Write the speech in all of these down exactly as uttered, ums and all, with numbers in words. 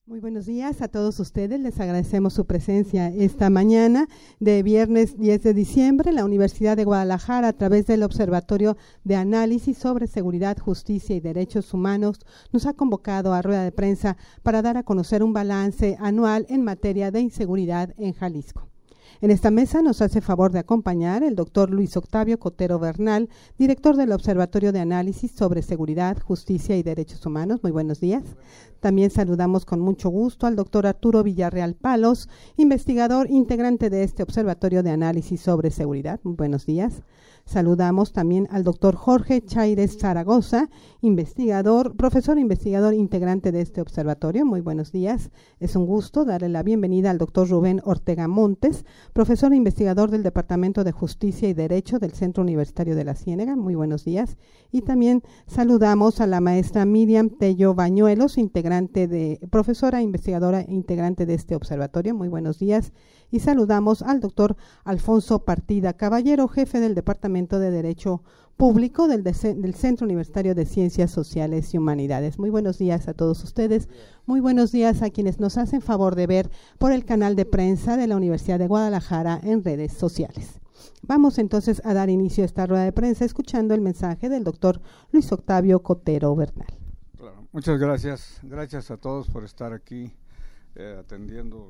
Muy buenos días a todos ustedes, les agradecemos su presencia esta mañana de viernes diez de diciembre. La Universidad de Guadalajara, a través del Observatorio de Análisis sobre Seguridad, Justicia y Derechos Humanos, nos ha convocado a rueda de prensa para dar a conocer un balance anual en materia de inseguridad en Jalisco. En esta mesa nos hace favor de acompañar el doctor Luis Octavio Cotero Bernal, director del Observatorio de Análisis sobre Seguridad, Justicia y Derechos Humanos. Muy buenos días. También saludamos con mucho gusto al doctor Arturo Villarreal Palos, investigador integrante de este Observatorio de Análisis sobre Seguridad. Muy buenos días. Saludamos también al doctor Jorge Chaires Zaragoza, investigador, profesor e investigador integrante de este observatorio. Muy buenos días. Es un gusto darle la bienvenida al doctor Rubén Ortega Montes, profesor e investigador del Departamento de Justicia y Derecho del Centro Universitario de la Ciénega. Muy buenos días. Y también saludamos a la maestra Miriam Tello Bañuelos, integrante de, profesora e investigadora e integrante de este observatorio. Muy buenos días. Y saludamos al doctor Alfonso Partida Caballero, jefe del Departamento de Derecho Público del, de, del Centro Universitario de Ciencias Sociales y Humanidades. Muy buenos días a todos ustedes. Muy buenos días a quienes nos hacen favor de ver por el canal de prensa de la Universidad de Guadalajara en redes sociales. Vamos entonces a dar inicio a esta rueda de prensa escuchando el mensaje del doctor Luis Octavio Cotero Bernal. Claro, muchas gracias. Gracias a todos por estar aquí eh, atendiendo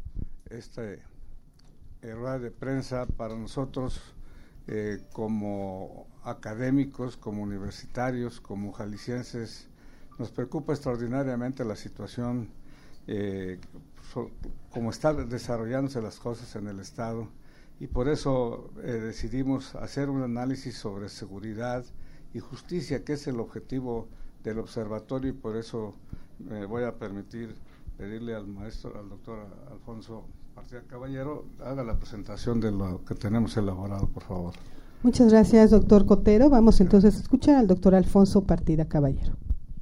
esta eh, rueda de prensa. Para nosotros eh, como académicos, como universitarios, como jaliscienses, nos preocupa extraordinariamente la situación, eh, so, como están desarrollándose las cosas en el Estado, y por eso eh, decidimos hacer un análisis sobre seguridad y justicia, que es el objetivo del observatorio, y por eso me eh, voy a permitir pedirle al maestro, al doctor Alfonso Partida Caballero, haga la presentación de lo que tenemos elaborado, por favor. Muchas gracias, doctor Cotero. Vamos entonces a escuchar al doctor Alfonso Partida Caballero.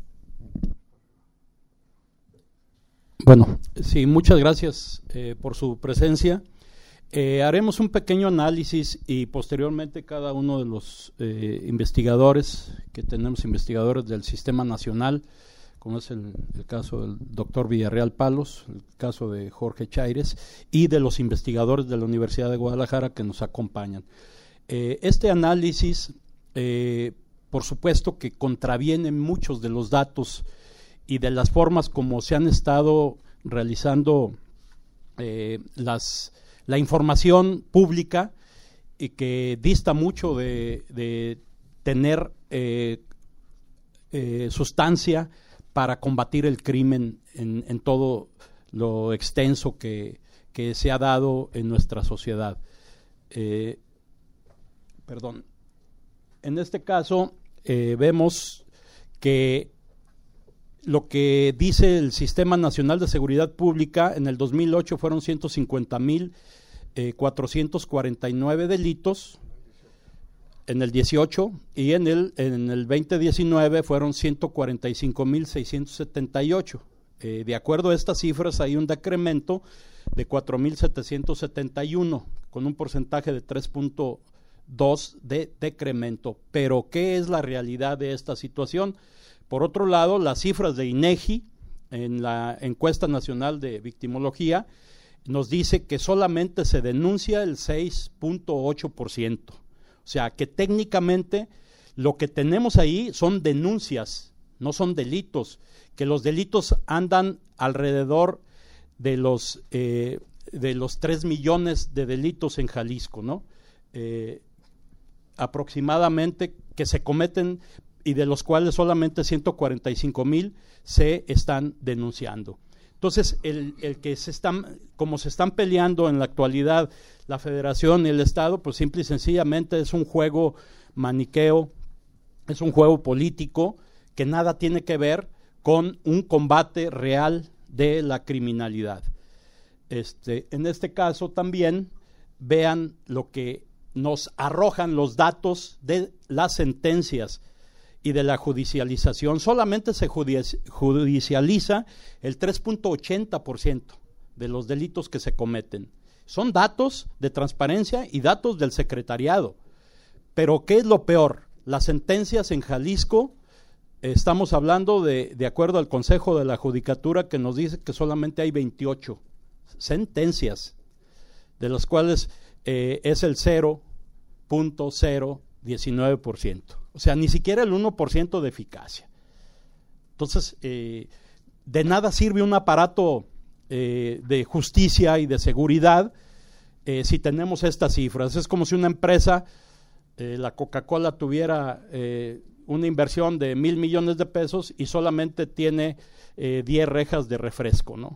Bueno, sí, muchas gracias eh, por su presencia. Eh, haremos un pequeño análisis y posteriormente cada uno de los eh, investigadores, que tenemos investigadores del Sistema Nacional, como es el, el caso del doctor Villarreal Palos, el caso de Jorge Chaires, y de los investigadores de la Universidad de Guadalajara que nos acompañan. Eh, este análisis, eh, por supuesto que contraviene muchos de los datos y de las formas como se han estado realizando eh, las, la información pública, y que dista mucho de, de tener eh, eh, sustancia para combatir el crimen en, en todo lo extenso que, que se ha dado en nuestra sociedad. Eh, perdón. En este caso, eh, vemos que lo que dice el Sistema Nacional de Seguridad Pública, en el dos mil ocho fueron ciento cincuenta mil cuatrocientos cuarenta y nueve delitos, en el dieciocho, y en el en el veinte diecinueve fueron ciento cuarenta y cinco mil seiscientos setenta y ocho. Eh, de acuerdo a estas cifras hay un decremento de cuatro mil setecientos setenta y uno, con un porcentaje de tres punto dos de decremento. Pero ¿qué es la realidad de esta situación? Por otro lado, las cifras de INEGI en la encuesta nacional de victimología nos dice que solamente se denuncia el seis punto ocho por ciento. O sea, que técnicamente lo que tenemos ahí son denuncias, no son delitos, que los delitos andan alrededor de los eh, de los tres millones de delitos en Jalisco, ¿no? Eh, aproximadamente, que se cometen, y de los cuales solamente ciento cuarenta y cinco mil se están denunciando. Entonces, el, el que se están, como se están peleando en la actualidad la Federación y el Estado, pues simple y sencillamente es un juego maniqueo, es un juego político que nada tiene que ver con un combate real de la criminalidad. Este, en este caso también vean lo que nos arrojan los datos de las sentencias y de la judicialización. Solamente se judicializa el tres punto ochenta por ciento de los delitos que se cometen. Son datos de transparencia y datos del secretariado. Pero ¿qué es lo peor? Las sentencias en Jalisco estamos hablando de, de acuerdo al Consejo de la Judicatura, que nos dice que solamente hay veintiocho sentencias, de las cuales eh, es el cero punto cero diecinueve por ciento. O sea, ni siquiera el uno por ciento de eficacia. Entonces, eh, de nada sirve un aparato eh, de justicia y de seguridad eh, si tenemos estas cifras. Es como si una empresa, eh, la Coca-Cola, tuviera eh, una inversión de mil millones de pesos y solamente tiene eh, diez rejas de refresco, ¿no?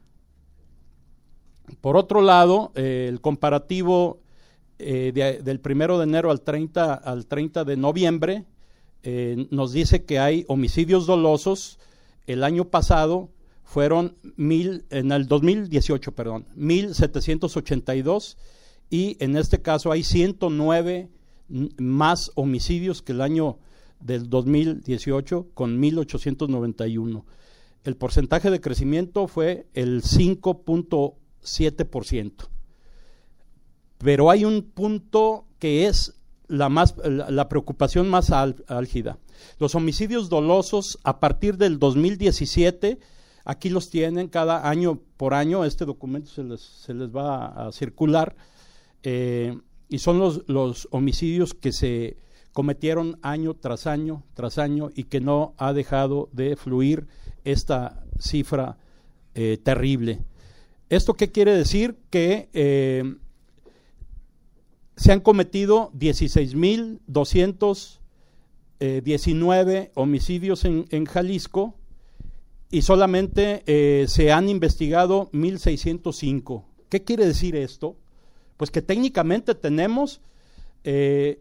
Por otro lado, eh, el comparativo eh, de, del primero de enero al treinta, al treinta de noviembre eh, nos dice que hay homicidios dolosos. El año pasado fueron mil, en el dos mil dieciocho, perdón, mil setecientos ochenta y dos, y en este caso hay ciento nueve más homicidios que el año del dos mil dieciocho, con mil ochocientos noventa y uno. El porcentaje de crecimiento fue el cinco punto siete por ciento. Pero hay un punto que es la, más, la, la preocupación más al, álgida. Los homicidios dolosos a partir del dos mil diecisiete, aquí los tienen cada año por año, este documento se les, se les va a, a circular, eh, y son los, los homicidios que se cometieron año tras año, tras año, y que no ha dejado de fluir esta cifra eh, terrible. ¿Esto qué quiere decir? Que eh, se han cometido dieciséis mil doscientos diecinueve homicidios en, en Jalisco, y solamente eh, se han investigado mil seiscientos cinco. ¿Qué quiere decir esto? Pues que técnicamente tenemos eh,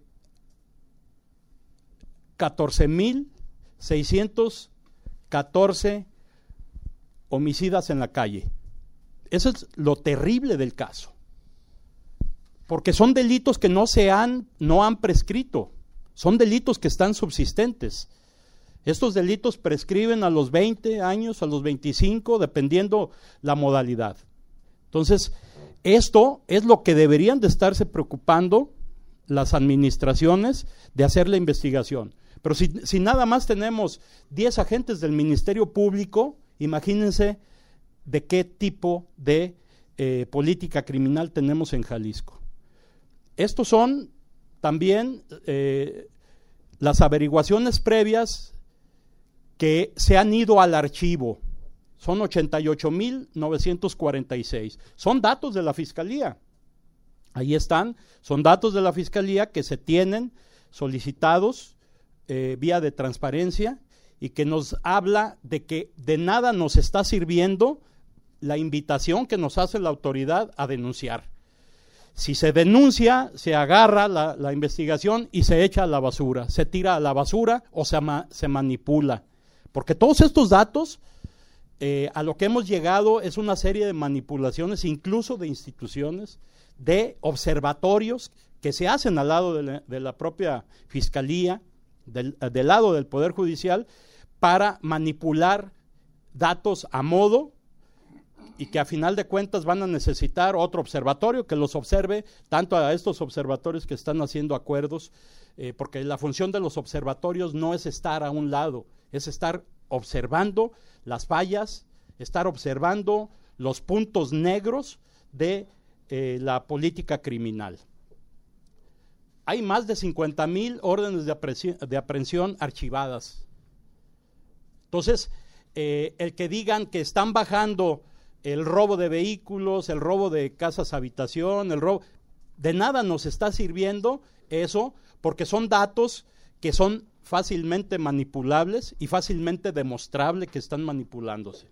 catorce mil seiscientos catorce homicidas en la calle. Eso es lo terrible del caso, porque son delitos que no se han, no han prescrito, son delitos que están subsistentes. Estos delitos prescriben a los veinte años, a los veinticinco, dependiendo la modalidad. Entonces, esto es lo que deberían de estarse preocupando las administraciones, de hacer la investigación. Pero si, si nada más tenemos diez agentes del Ministerio Público, imagínense de qué tipo de eh, política criminal tenemos en Jalisco. Estos son también eh, las averiguaciones previas que se han ido al archivo. Son ochenta y ocho mil novecientos cuarenta y seis. Son datos de la Fiscalía. Ahí están, son datos de la Fiscalía que se tienen solicitados eh, vía de transparencia, y que nos habla de que de nada nos está sirviendo la invitación que nos hace la autoridad a denunciar. Si se denuncia, se agarra la, la investigación y se echa a la basura, se tira a la basura o se, ma, se manipula. Porque todos estos datos, eh, a lo que hemos llegado es una serie de manipulaciones, incluso de instituciones, de observatorios que se hacen al lado de la, de la propia Fiscalía, del, del lado del Poder Judicial, para manipular datos a modo, y que a final de cuentas van a necesitar otro observatorio que los observe, tanto a estos observatorios que están haciendo acuerdos, eh, porque la función de los observatorios no es estar a un lado, es estar observando las fallas, estar observando los puntos negros de eh, la política criminal. Hay más de cincuenta mil órdenes de aprehensión, de aprehensión archivadas. Entonces, eh, el que digan que están bajando el robo de vehículos, el robo de casas habitación, el robo, de nada nos está sirviendo eso, porque son datos que son fácilmente manipulables y fácilmente demostrable que están manipulándose.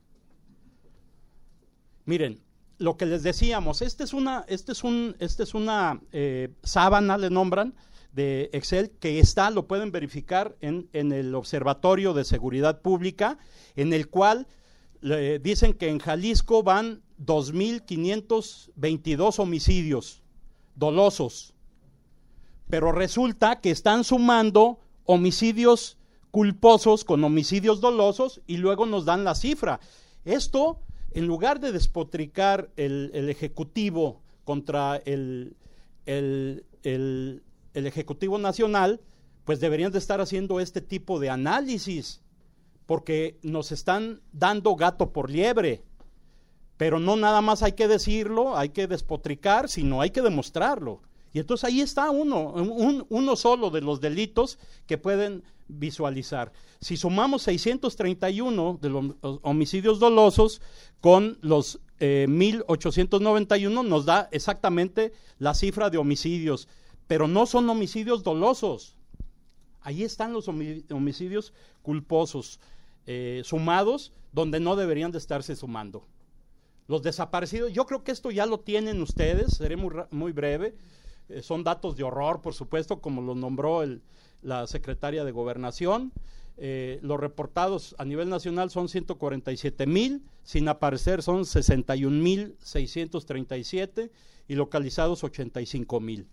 Miren, lo que les decíamos, este es una, este es un, este es una eh, sábana, le nombran, de Excel, que está, lo pueden verificar en, en el Observatorio de Seguridad Pública, en el cual le dicen que en Jalisco van dos mil quinientos veintidós homicidios dolosos, pero resulta que están sumando homicidios culposos con homicidios dolosos y luego nos dan la cifra. Esto, en lugar de despotricar el, el Ejecutivo contra el, el, el, el Ejecutivo Nacional, pues deberían de estar haciendo este tipo de análisis, porque nos están dando gato por liebre, pero no nada más hay que decirlo, hay que despotricar, sino hay que demostrarlo. Y entonces ahí está uno, un, uno solo de los delitos que pueden visualizar. Si sumamos seiscientos treinta y uno de los homicidios dolosos con los eh, mil ochocientos noventa y uno, nos da exactamente la cifra de homicidios, pero no son homicidios dolosos. Ahí están los homicidios culposos eh, sumados, donde no deberían de estarse sumando. Los desaparecidos, yo creo que esto ya lo tienen ustedes, seré muy, muy breve. Eh, son datos de horror, por supuesto, como lo nombró el, la secretaria de Gobernación. Eh, los reportados a nivel nacional son ciento cuarenta y siete mil, sin aparecer son sesenta y un mil seiscientos treinta y siete y localizados ochenta y cinco mil.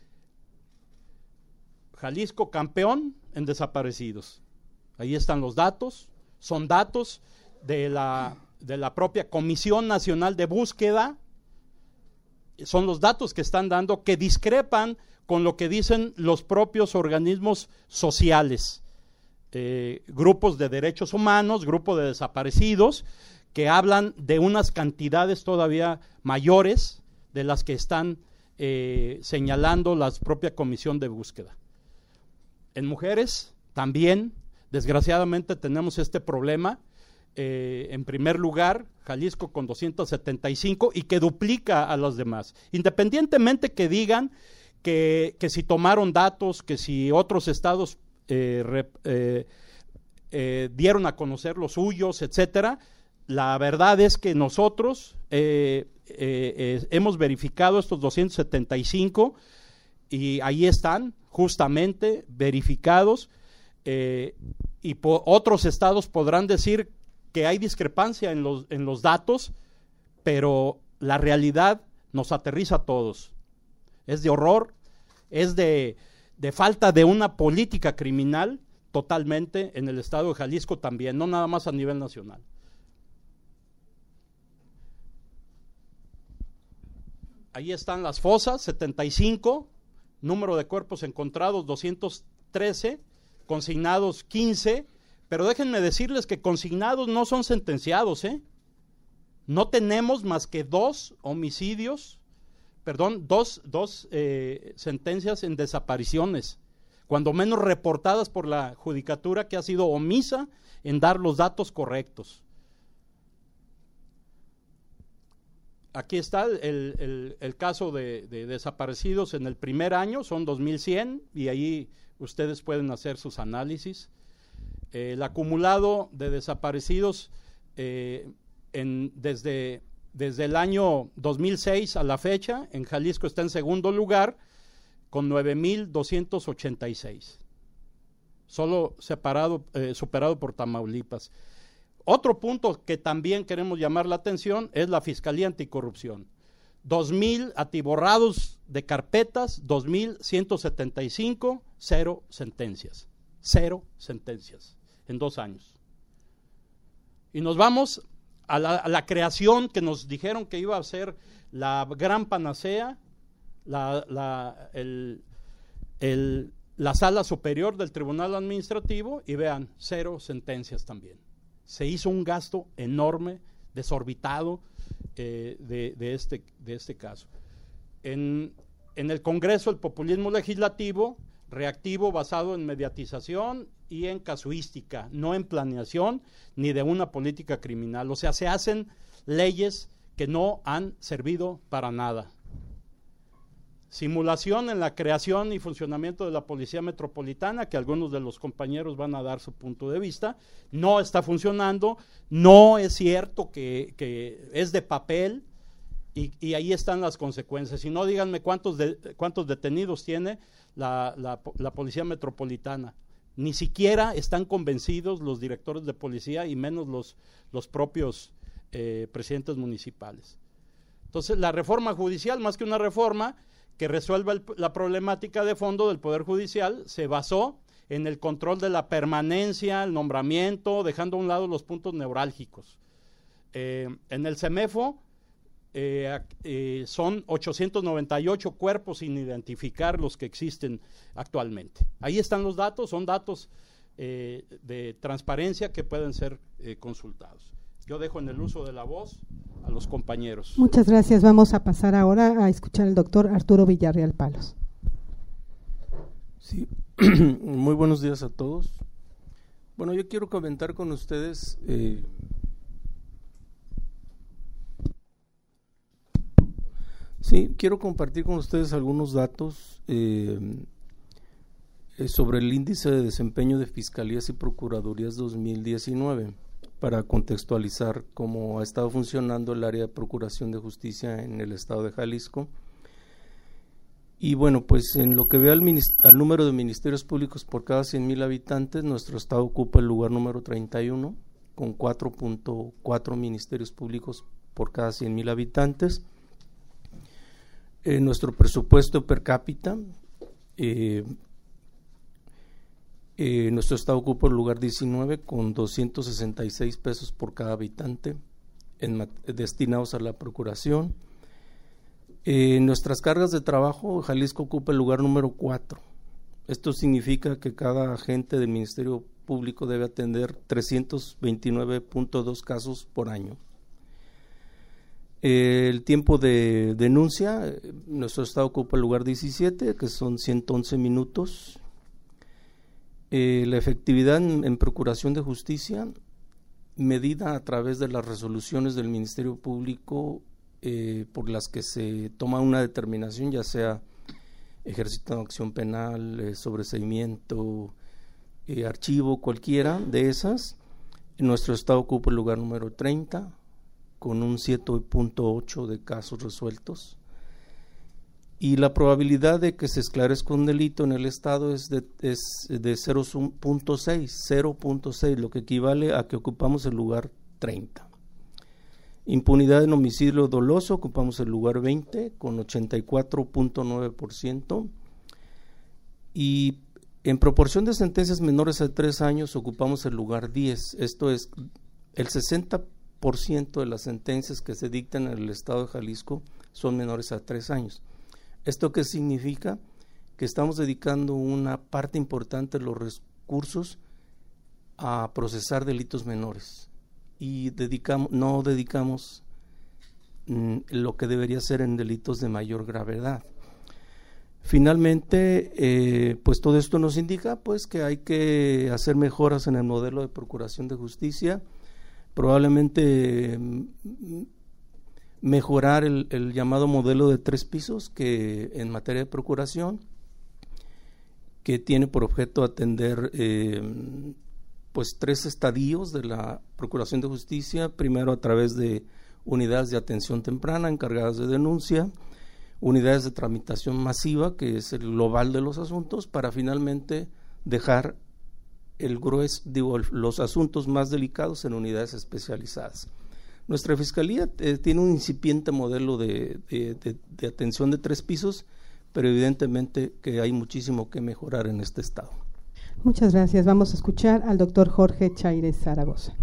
Jalisco campeón en desaparecidos. Ahí están los datos, son datos de la, de la propia Comisión Nacional de Búsqueda. Son los datos que están dando, que discrepan con lo que dicen los propios organismos sociales, eh, grupos de derechos humanos, grupos de desaparecidos, que hablan de unas cantidades todavía mayores de las que están eh, señalando la propia Comisión de Búsqueda. En mujeres también, desgraciadamente, tenemos este problema. Eh, en primer lugar, Jalisco con doscientos setenta y cinco y que duplica a los demás, independientemente que digan que, que si tomaron datos, que si otros estados eh, re, eh, eh, dieron a conocer los suyos, etcétera. La verdad es que nosotros eh, eh, eh, hemos verificado estos doscientos setenta y cinco y ahí están justamente verificados, eh, y po- otros estados podrán decir que hay discrepancia en los, en los datos, pero la realidad nos aterriza a todos. Es de horror, es de, de falta de una política criminal totalmente en el estado de Jalisco también, no nada más a nivel nacional. Ahí están las fosas, setenta y cinco, número de cuerpos encontrados doscientos trece, consignados quince, pero déjenme decirles que consignados no son sentenciados, ¿eh? No tenemos más que dos homicidios, perdón, dos, dos eh, sentencias en desapariciones, cuando menos reportadas por la judicatura, que ha sido omisa en dar los datos correctos. Aquí está el, el, el caso de, de desaparecidos en el primer año, son dos mil cien, y ahí ustedes pueden hacer sus análisis. Eh, el acumulado de desaparecidos eh, en, desde, desde el año dos mil seis a la fecha, en Jalisco está en segundo lugar con nueve mil doscientos ochenta y seis, solo separado, eh, superado por Tamaulipas. Otro punto que también queremos llamar la atención es la Fiscalía Anticorrupción. dos mil atiborrados de carpetas, dos mil ciento setenta y cinco, cero sentencias. Cero sentencias en dos años. Y nos vamos a la, a la creación que nos dijeron que iba a ser la gran panacea, la, la, el, el, la sala superior del Tribunal Administrativo, y vean, cero sentencias también. Se hizo un gasto enorme, desorbitado eh, de, de, este, de este caso. En, en el Congreso, el populismo legislativo reactivo basado en mediatización y en casuística, no en planeación ni de una política criminal. O sea, se hacen leyes que no han servido para nada. Simulación en la creación y funcionamiento de la Policía Metropolitana, que algunos de los compañeros van a dar su punto de vista, no está funcionando, no es cierto que, que es de papel, y, y ahí están las consecuencias. Y no díganme cuántos, de, cuántos detenidos tiene la, la, la Policía Metropolitana. Ni siquiera están convencidos los directores de policía y menos los, los propios eh, presidentes municipales. Entonces, la reforma judicial, más que una reforma que resuelva el, la problemática de fondo del Poder Judicial, se basó en el control de la permanencia, el nombramiento, dejando a un lado los puntos neurálgicos. Eh, en el CEMEFO eh, eh, son ochocientos noventa y ocho cuerpos sin identificar los que existen actualmente. Ahí están los datos, son datos eh, de transparencia que pueden ser eh, consultados. Yo dejo en el uso de la voz a los compañeros. Muchas gracias. Vamos a pasar ahora a escuchar al doctor Arturo Villarreal Palos. Sí, muy buenos días a todos. Bueno, yo quiero comentar con ustedes eh, sí, quiero compartir con ustedes algunos datos eh, eh, sobre el índice de desempeño de Fiscalías y Procuradurías dos mil diecinueve, para contextualizar cómo ha estado funcionando el área de Procuración de Justicia en el estado de Jalisco. Y bueno, pues en lo que ve al, al número de ministerios públicos por cada cien mil habitantes, nuestro estado ocupa el lugar número treinta y uno, con cuatro punto cuatro ministerios públicos por cada cien mil habitantes. Eh, nuestro presupuesto per cápita, eh, Eh, nuestro estado ocupa el lugar diecinueve con doscientos sesenta y seis pesos por cada habitante en, destinados a la procuración. Eh, nuestras cargas de trabajo, Jalisco ocupa el lugar número cuatro. Esto significa que cada agente del Ministerio Público debe atender trescientos veintinueve punto dos casos por año. Eh, el tiempo de denuncia, eh, nuestro estado ocupa el lugar diecisiete, que son ciento once minutos. Eh, la efectividad en, en procuración de justicia, medida a través de las resoluciones del Ministerio Público eh, por las que se toma una determinación, ya sea ejercicio de acción penal, eh, sobreseimiento, eh, archivo, cualquiera de esas. En nuestro estado ocupa el lugar número treinta, con un siete punto ocho de casos resueltos. Y la probabilidad de que se esclarezca un delito en el estado es de, es de cero punto seis, lo que equivale a que ocupamos el lugar treinta. Impunidad en homicidio doloso, ocupamos el lugar veinte con ochenta y cuatro punto nueve por ciento. Y en proporción de sentencias menores a tres años ocupamos el lugar diez. Esto es, el sesenta por ciento de las sentencias que se dictan en el estado de Jalisco son menores a tres años. ¿Esto qué significa? Que estamos dedicando una parte importante de los recursos a procesar delitos menores y dedicamos, no dedicamos mm, lo que debería ser en delitos de mayor gravedad. Finalmente, eh, pues todo esto nos indica pues que hay que hacer mejoras en el modelo de procuración de justicia, probablemente mm, mejorar el, el llamado modelo de tres pisos que en materia de procuración, que tiene por objeto atender eh, pues tres estadios de la procuración de justicia, primero a través de unidades de atención temprana encargadas de denuncia, unidades de tramitación masiva, que es el global de los asuntos, para finalmente dejar el grueso, digo, los asuntos más delicados en unidades especializadas. Nuestra Fiscalía eh, tiene un incipiente modelo de, de, de, de atención de tres pisos, pero evidentemente que hay muchísimo que mejorar en este estado. Muchas gracias. Vamos a escuchar al doctor Jorge Chaires Zaragoza.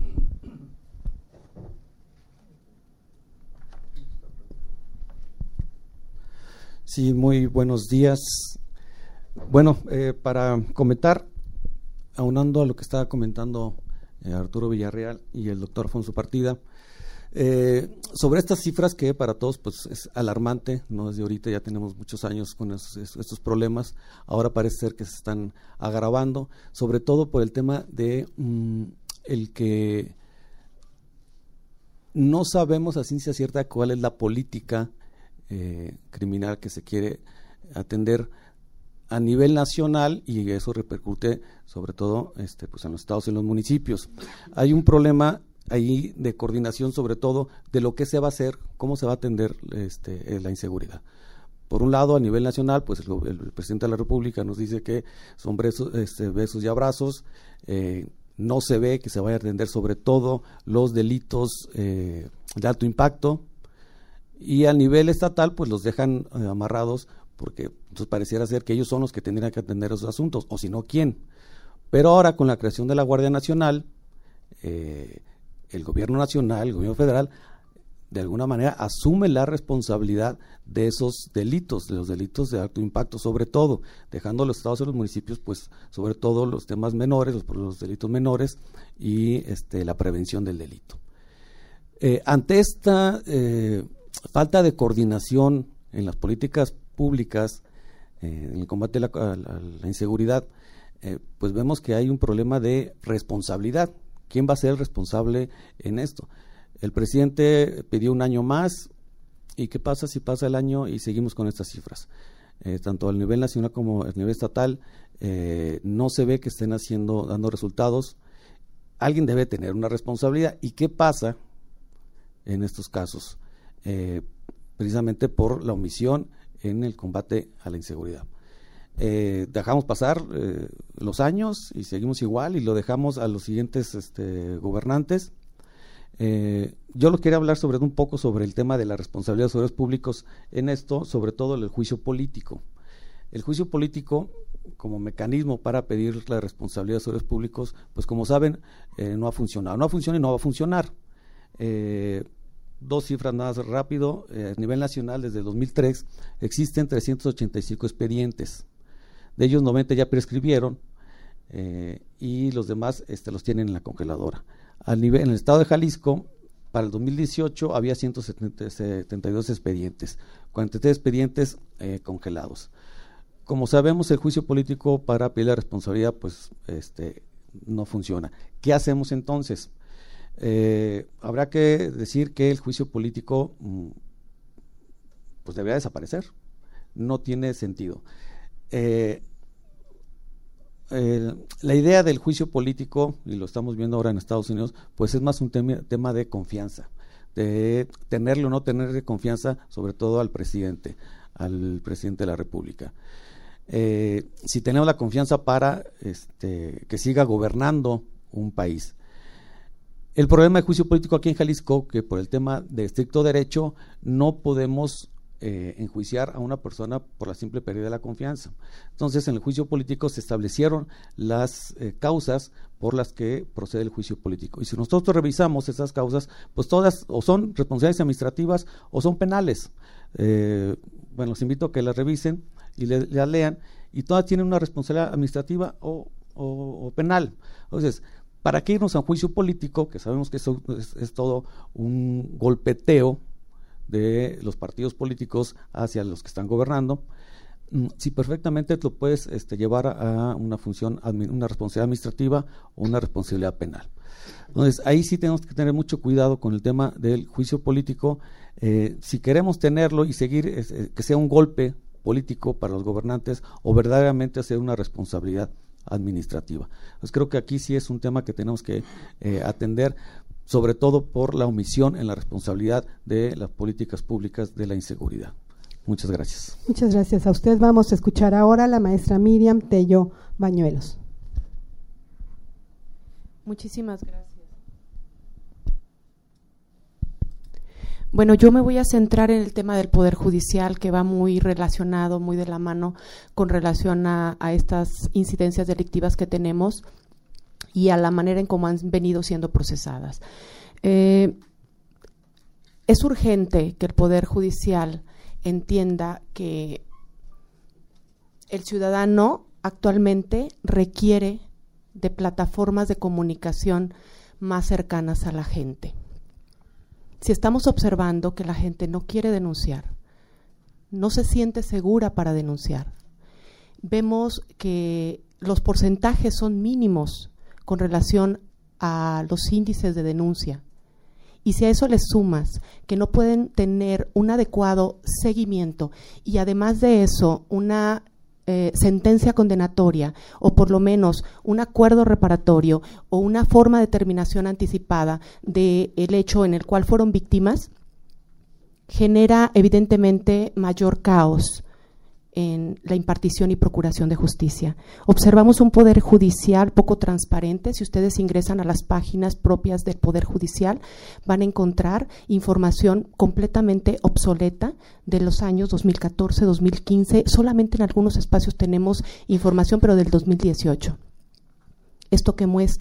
Sí, muy buenos días. Bueno, eh, para comentar, aunando a lo que estaba comentando eh, Arturo Villarreal y el doctor Alfonso Partida, Eh, sobre estas cifras que para todos pues es alarmante, no desde ahorita, ya tenemos muchos años con esos, estos problemas, ahora parece ser que se están agravando, sobre todo por el tema de mm, el que no sabemos a ciencia cierta cuál es la política eh, criminal que se quiere atender a nivel nacional, y eso repercute sobre todo este, pues en los estados y en los municipios. Hay un problema ahí de coordinación, sobre todo de lo que se va a hacer, cómo se va a atender este, la inseguridad. Por un lado, a nivel nacional, pues el, el presidente de la República nos dice que son besos, este, besos y abrazos, eh, no se ve que se vaya a atender sobre todo los delitos eh, de alto impacto, y a nivel estatal pues los dejan eh, amarrados, porque entonces pareciera ser que ellos son los que tendrían que atender esos asuntos, o si no, ¿quién? Pero ahora con la creación de la Guardia Nacional, eh, el gobierno nacional, el gobierno federal, de alguna manera asume la responsabilidad de esos delitos, de los delitos de alto impacto, sobre todo, dejando a los estados y los municipios, pues, sobre todo los temas menores, los, los delitos menores y este, la prevención del delito. Eh, ante esta eh, falta de coordinación en las políticas públicas, eh, en el combate a la, a la, a la inseguridad, eh, pues vemos que hay un problema de responsabilidad. ¿Quién va a ser el responsable en esto? El presidente pidió un año más, ¿y qué pasa si pasa el año y seguimos con estas cifras? Eh, tanto a nivel nacional como a nivel estatal, eh, no se ve que estén haciendo, dando resultados. Alguien debe tener una responsabilidad. ¿Y qué pasa en estos casos? Eh, precisamente por la omisión en el combate a la inseguridad. Eh, dejamos pasar eh, los años y seguimos igual y lo dejamos a los siguientes este, gobernantes. Eh, yo lo quería hablar sobre un poco sobre el tema de la responsabilidad de los servidores públicos en esto, sobre todo el juicio político. El juicio político como mecanismo para pedir la responsabilidad de los servidores públicos, pues como saben, eh, no ha funcionado, no ha funcionado y no va a funcionar. Eh, dos cifras nada más rápido, eh, a nivel nacional desde el dos mil tres existen trescientos ochenta y cinco expedientes, de ellos noventa ya prescribieron eh, y los demás este, los tienen en la congeladora. Al nivel, en el estado de Jalisco, para el dos mil dieciocho había ciento setenta y dos expedientes, cuarenta y tres expedientes eh, congelados. Como sabemos, el juicio político para pedir la responsabilidad pues este, no funciona. ¿Qué hacemos entonces? Eh, habrá que decir que el juicio político pues debería desaparecer, no tiene sentido. Eh, eh, la idea del juicio político, y lo estamos viendo ahora en Estados Unidos, pues es más un tema, tema de confianza, de tenerle o no tenerle confianza, sobre todo al presidente, al presidente de la República. Eh, si tenemos la confianza para este, que siga gobernando un país. El problema del juicio político aquí en Jalisco, que por el tema de estricto derecho no podemos eh, enjuiciar a una persona por la simple pérdida de la confianza. Entonces, en el juicio político se establecieron las eh, causas por las que procede el juicio político. Y si nosotros revisamos esas causas, pues todas o son responsabilidades administrativas o son penales. Eh, bueno, los invito a que las revisen y le, las lean, y todas tienen una responsabilidad administrativa o, o, o penal. Entonces, ¿para qué irnos a un juicio político? Que sabemos que eso es, es todo un golpeteo de los partidos políticos hacia los que están gobernando. Si perfectamente lo puedes este, llevar a una función, una responsabilidad administrativa o una responsabilidad penal. Entonces, ahí sí tenemos que tener mucho cuidado con el tema del juicio político. Eh, si queremos tenerlo y seguir, eh, que sea un golpe político para los gobernantes o verdaderamente hacer una responsabilidad administrativa. Pues creo que aquí sí es un tema que tenemos que eh, atender, sobre todo por la omisión en la responsabilidad de las políticas públicas de la inseguridad. Muchas gracias. Muchas gracias a usted. Vamos a escuchar ahora a la maestra Miriam Tello Bañuelos. Muchísimas gracias. Bueno, yo me voy a centrar en el tema del Poder Judicial, que va muy relacionado, muy de la mano con relación a, a estas incidencias delictivas que tenemos y a la manera en cómo han venido siendo procesadas. Eh, es urgente que el Poder Judicial entienda que el ciudadano actualmente requiere de plataformas de comunicación más cercanas a la gente. Si estamos observando que la gente no quiere denunciar, no se siente segura para denunciar, vemos que los porcentajes son mínimos con relación a los índices de denuncia. Y si a eso le sumas que no pueden tener un adecuado seguimiento y además de eso una eh, sentencia condenatoria o por lo menos un acuerdo reparatorio o una forma de terminación anticipada del hecho en el cual fueron víctimas, genera evidentemente mayor caos en la impartición y procuración de justicia. Observamos un poder judicial poco transparente. Si ustedes ingresan a las páginas propias del Poder Judicial, van a encontrar información completamente obsoleta de los años dos mil catorce, dos mil quince. Solamente en algunos espacios tenemos información, pero del dos mil dieciocho. Esto que muestra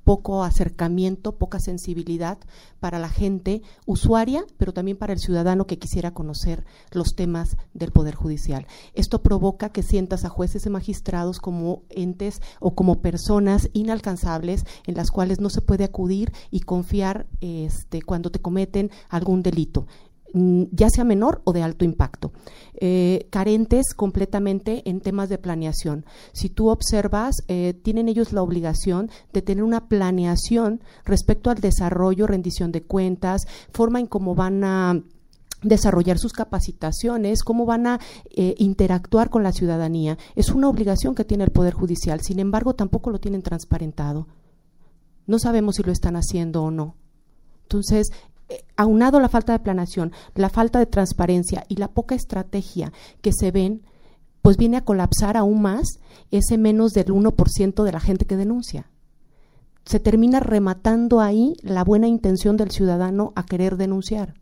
poco acercamiento, poca sensibilidad para la gente usuaria, pero también para el ciudadano que quisiera conocer los temas del Poder Judicial. Esto provoca que sientas a jueces y magistrados como entes o como personas inalcanzables en las cuales no se puede acudir y confiar este, cuando te cometen algún delito, ya sea menor o de alto impacto, eh, carentes completamente en temas de planeación. Si tú observas, eh, tienen ellos la obligación de tener una planeación respecto al desarrollo, rendición de cuentas, forma en cómo van a desarrollar sus capacitaciones, cómo van a eh, interactuar con la ciudadanía. Es una obligación que tiene el Poder Judicial, sin embargo tampoco lo tienen transparentado. No sabemos si lo están haciendo o no. Entonces, aunado a la falta de planeación, la falta de transparencia y la poca estrategia que se ven, pues viene a colapsar aún más ese menos del uno por ciento de la gente que denuncia. Se termina rematando ahí la buena intención del ciudadano a querer denunciar.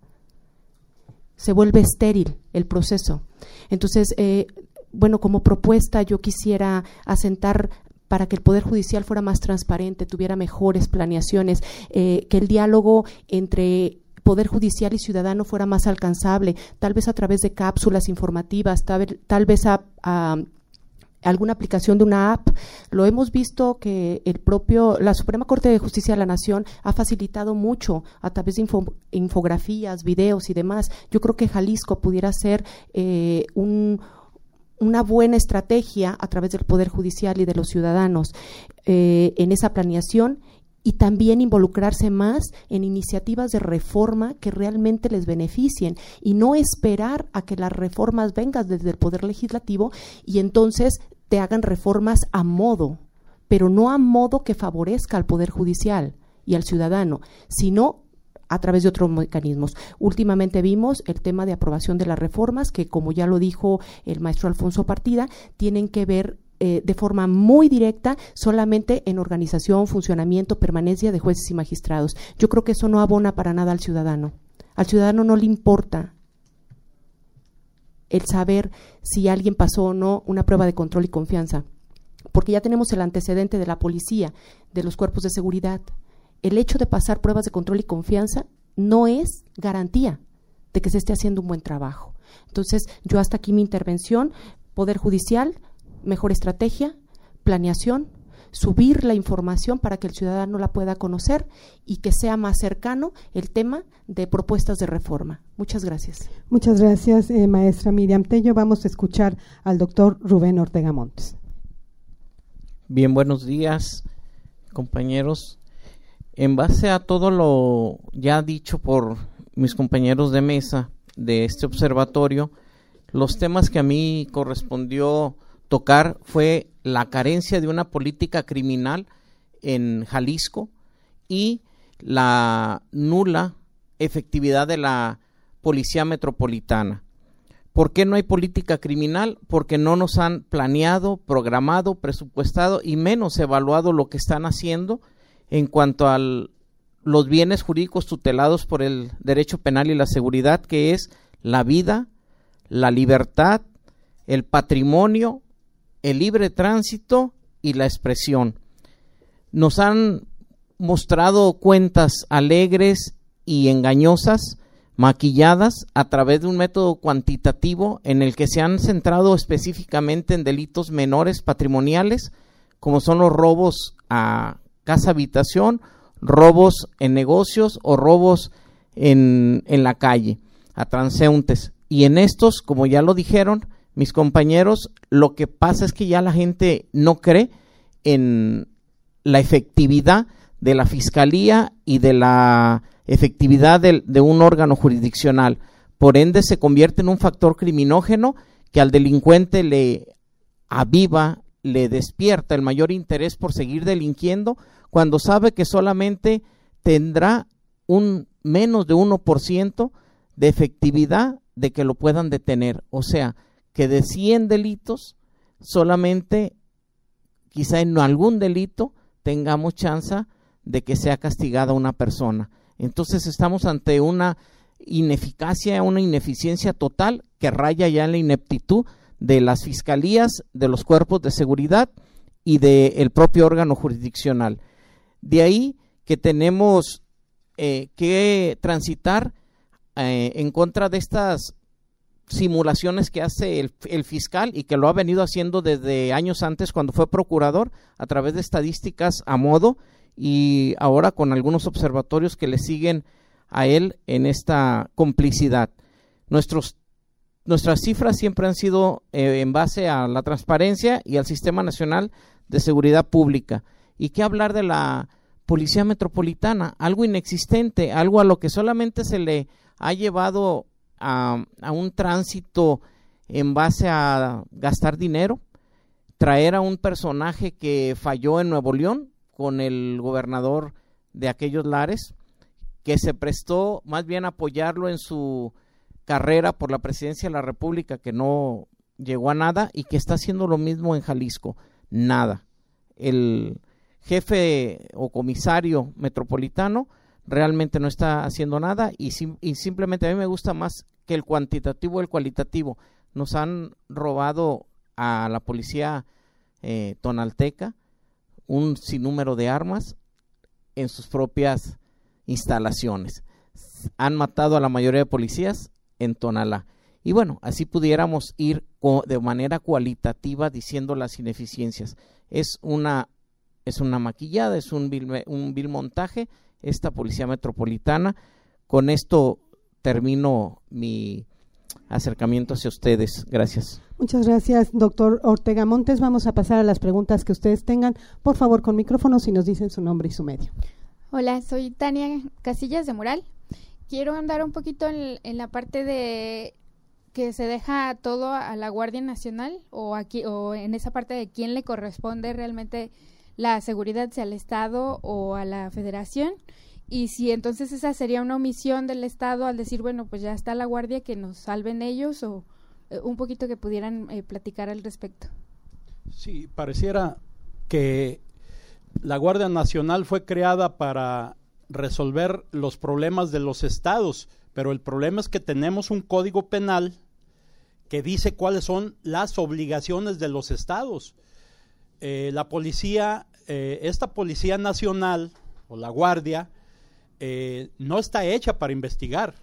Se vuelve estéril el proceso. Entonces, eh, bueno, como propuesta yo quisiera asentar para que el Poder Judicial fuera más transparente, tuviera mejores planeaciones, eh, que el diálogo entre Poder Judicial y ciudadano fuera más alcanzable, tal vez a través de cápsulas informativas, tal, tal vez a, a alguna aplicación de una app. Lo hemos visto que el propio, la Suprema Corte de Justicia de la Nación ha facilitado mucho a través de info, infografías, videos y demás. Yo creo que Jalisco pudiera ser eh, un una buena estrategia a través del Poder Judicial y de los ciudadanos eh, en esa planeación, y también involucrarse más en iniciativas de reforma que realmente les beneficien y no esperar a que las reformas vengan desde el Poder Legislativo y entonces te hagan reformas a modo, pero no a modo que favorezca al Poder Judicial y al ciudadano, sino a través de otros mecanismos. Últimamente vimos el tema de aprobación de las reformas que, como ya lo dijo el maestro Alfonso Partida, tienen que ver eh, de forma muy directa solamente en organización, funcionamiento, permanencia de jueces y magistrados. Yo creo que eso no abona para nada al ciudadano. Al ciudadano no le importa el saber si alguien pasó o no una prueba de control y confianza, porque ya tenemos el antecedente de la policía, de los cuerpos de seguridad. El hecho de pasar pruebas de control y confianza no es garantía de que se esté haciendo un buen trabajo. Entonces, yo hasta aquí mi intervención. Poder Judicial, mejor estrategia, planeación, subir la información para que el ciudadano la pueda conocer y que sea más cercano el tema de propuestas de reforma. Muchas gracias. Muchas gracias, eh, maestra Miriam Tello. Vamos a escuchar al doctor Rubén Ortega Montes. Bien, buenos días, compañeros. En base a todo lo ya dicho por mis compañeros de mesa de este observatorio, los temas que a mí correspondió tocar fue la carencia de una política criminal en Jalisco y la nula efectividad de la Policía Metropolitana. ¿Por qué no hay política criminal? Porque no nos han planeado, programado, presupuestado y menos evaluado lo que están haciendo en cuanto a los bienes jurídicos tutelados por el derecho penal y la seguridad, que es la vida, la libertad, el patrimonio, el libre tránsito y la expresión. Nos han mostrado cuentas alegres y engañosas, maquilladas a través de un método cuantitativo en el que se han centrado específicamente en delitos menores patrimoniales, como son los robos a casa habitación, robos en negocios o robos en, en la calle a transeúntes. Y en estos, como ya lo dijeron mis compañeros, lo que pasa es que ya la gente no cree en la efectividad de la fiscalía y de la efectividad de, de un órgano jurisdiccional. Por ende, se convierte en un factor criminógeno que al delincuente le aviva, le despierta el mayor interés por seguir delinquiendo, cuando sabe que solamente tendrá un menos de uno por ciento de efectividad de que lo puedan detener. O sea, que de cien delitos, solamente quizá en algún delito tengamos chance de que sea castigada una persona. Entonces estamos ante una ineficacia, una ineficiencia total que raya ya en la ineptitud de las fiscalías, de los cuerpos de seguridad y del propio órgano jurisdiccional. De ahí que tenemos eh, que transitar eh, en contra de estas simulaciones que hace el, el fiscal y que lo ha venido haciendo desde años antes cuando fue procurador, a través de estadísticas a modo, y ahora con algunos observatorios que le siguen a él en esta complicidad. Nuestros, nuestras cifras siempre han sido eh, en base a la transparencia y al Sistema Nacional de Seguridad Pública. ¿Y qué hablar de la Policía Metropolitana? Algo inexistente, algo a lo que solamente se le ha llevado a, a un tránsito en base a gastar dinero, traer a un personaje que falló en Nuevo León con el gobernador de aquellos lares, que se prestó más bien a apoyarlo en su carrera por la presidencia de la República, que no llegó a nada, y que está haciendo lo mismo en Jalisco, nada. El jefe o comisario metropolitano realmente no está haciendo nada, y, sim- y simplemente a mí me gusta más que el cuantitativo el cualitativo. Nos han robado a la policía eh, tonalteca un sinnúmero de armas en sus propias instalaciones. Han matado a la mayoría de policías en Tonalá. Y bueno, así pudiéramos ir co- de manera cualitativa diciendo las ineficiencias. Es una, es una maquillada, es un vil, un vil montaje esta Policía Metropolitana. Con esto termino mi acercamiento hacia ustedes. Gracias. Muchas gracias, doctor Ortega Montes. Vamos a pasar a las preguntas que ustedes tengan. Por favor, con micrófono, si nos dicen su nombre y su medio. Hola, soy Tania Casillas de Mural. Quiero andar un poquito en, en la parte de que se deja todo a la Guardia Nacional, o aquí, o en esa parte de quién le corresponde realmente la seguridad, si al Estado o a la Federación, y si entonces esa sería una omisión del Estado al decir, bueno, pues ya está la Guardia, que nos salven ellos, o eh, un poquito que pudieran eh, platicar al respecto. Sí, pareciera que la Guardia Nacional fue creada para resolver los problemas de los estados, pero el problema es que tenemos un código penal que dice cuáles son las obligaciones de los estados. Eh, la policía, eh, esta Policía Nacional o la Guardia eh, no está hecha para investigar,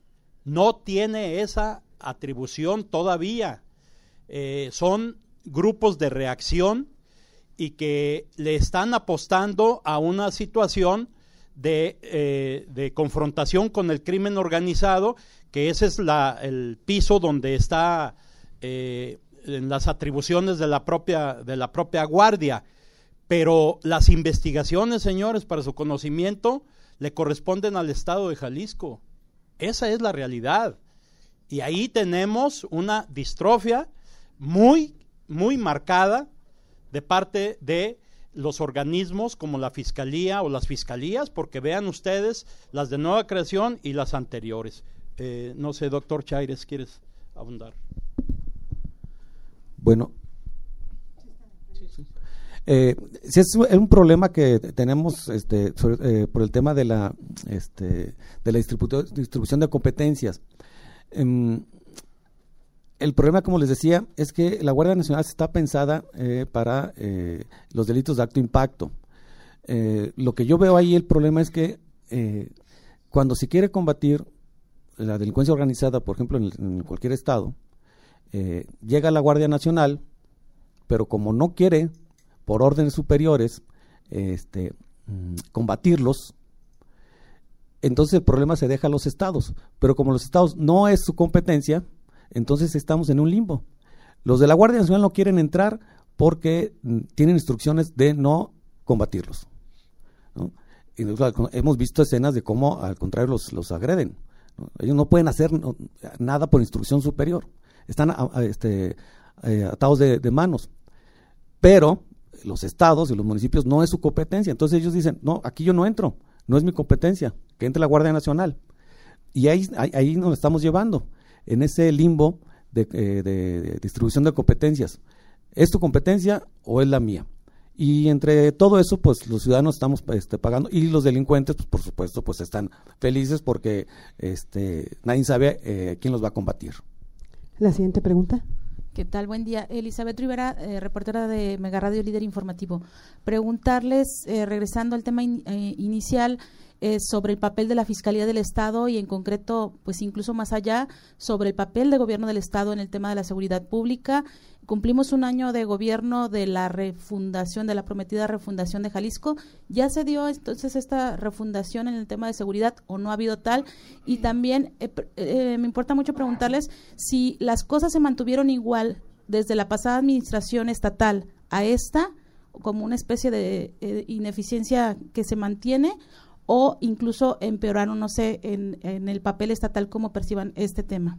no tiene esa atribución todavía. Eh, son grupos de reacción y que le están apostando a una situación de, eh, de confrontación con el crimen organizado, que ese es la, el piso donde está eh, en las atribuciones de la propia, de la propia Guardia. Pero las investigaciones, señores, para su conocimiento, le corresponden al Estado de Jalisco. Esa es la realidad. Y ahí tenemos una distrofia muy, muy marcada de parte de los organismos como la Fiscalía o las Fiscalías, porque vean ustedes las de nueva creación y las anteriores. Eh, no sé, doctor Chaires, ¿quieres abundar? Bueno, eh, sí es un problema que tenemos este, sobre, eh, por el tema de la, este, de la distribu- distribución de competencias. Eh, El problema, como les decía, es que la Guardia Nacional está pensada eh, para eh, los delitos de alto impacto. Eh, lo que yo veo ahí, el problema es que eh, cuando se quiere combatir la delincuencia organizada, por ejemplo, en, en cualquier estado, eh, llega la Guardia Nacional, pero como no quiere, por órdenes superiores, este, combatirlos, entonces el problema se deja a los estados. Pero como los estados no es su competencia, entonces estamos en un limbo. Los de la Guardia Nacional no quieren entrar porque mm, tienen instrucciones de no combatirlos, ¿no? Y hemos visto escenas de cómo al contrario los, los agreden, ¿no? Ellos no pueden hacer no, nada por instrucción superior, están a, a, este, eh, atados de, de manos, pero los estados y los municipios no es su competencia. Entonces ellos dicen, no, aquí yo no entro, no es mi competencia, que entre la Guardia Nacional. Y ahí, ahí, ahí nos estamos llevando, en ese limbo de, eh, de, de distribución de competencias. ¿Es tu competencia o es la mía? Y entre todo eso, pues los ciudadanos estamos este, pagando, y los delincuentes, pues por supuesto, pues están felices porque este, nadie sabe eh, quién los va a combatir. La siguiente pregunta. ¿Qué tal? Buen día. Elizabeth Rivera, eh, reportera de Mega Radio Líder Informativo. Preguntarles, eh, regresando al tema in, eh, inicial, eh, sobre el papel de la Fiscalía del Estado y en concreto, pues incluso más allá, sobre el papel de gobierno del Estado en el tema de la seguridad pública. Cumplimos un año de gobierno de la refundación, de la prometida refundación de Jalisco. ¿Ya se dio entonces esta refundación en el tema de seguridad o no ha habido tal? Y también eh, eh, me importa mucho preguntarles si las cosas se mantuvieron igual desde la pasada administración estatal a esta, como una especie de eh, ineficiencia que se mantiene, o incluso empeoraron, no sé, en, en el papel estatal, cómo perciban este tema.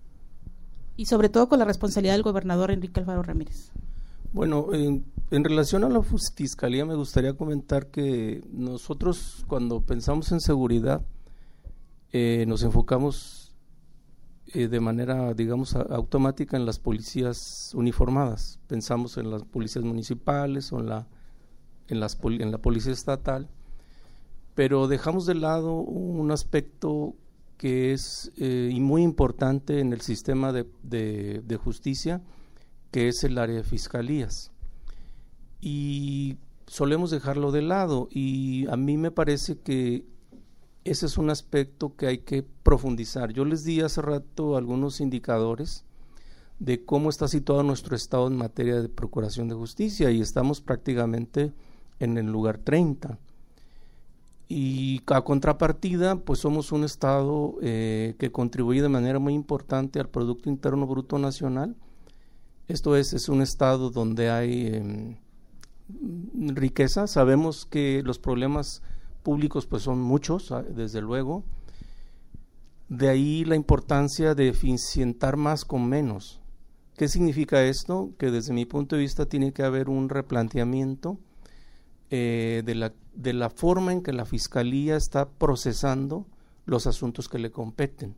Y sobre todo con la responsabilidad del gobernador Enrique Alfaro Ramírez. Bueno, en, en relación a la fiscalía me gustaría comentar que nosotros cuando pensamos en seguridad eh, nos enfocamos eh, de manera, digamos, a, automática en las policías uniformadas. Pensamos en las policías municipales o en la, en las, en la policía estatal, pero dejamos de lado un aspecto que es eh, y muy importante en el sistema de, de, de justicia, que es el área de fiscalías. Y solemos dejarlo de lado, y a mí me parece que ese es un aspecto que hay que profundizar. Yo les di hace rato algunos indicadores de cómo está situado nuestro estado en materia de procuración de justicia, y estamos prácticamente en el lugar treinta. Y a contrapartida, pues somos un estado eh, que contribuye de manera muy importante al Producto Interno Bruto Nacional. Esto es, es un estado donde hay eh, riqueza. Sabemos que los problemas públicos pues son muchos, desde luego. De ahí la importancia de eficientar más con menos. ¿Qué significa esto? Que desde mi punto de vista tiene que haber un replanteamiento Eh, de, la, de la forma en que la Fiscalía está procesando los asuntos que le competen.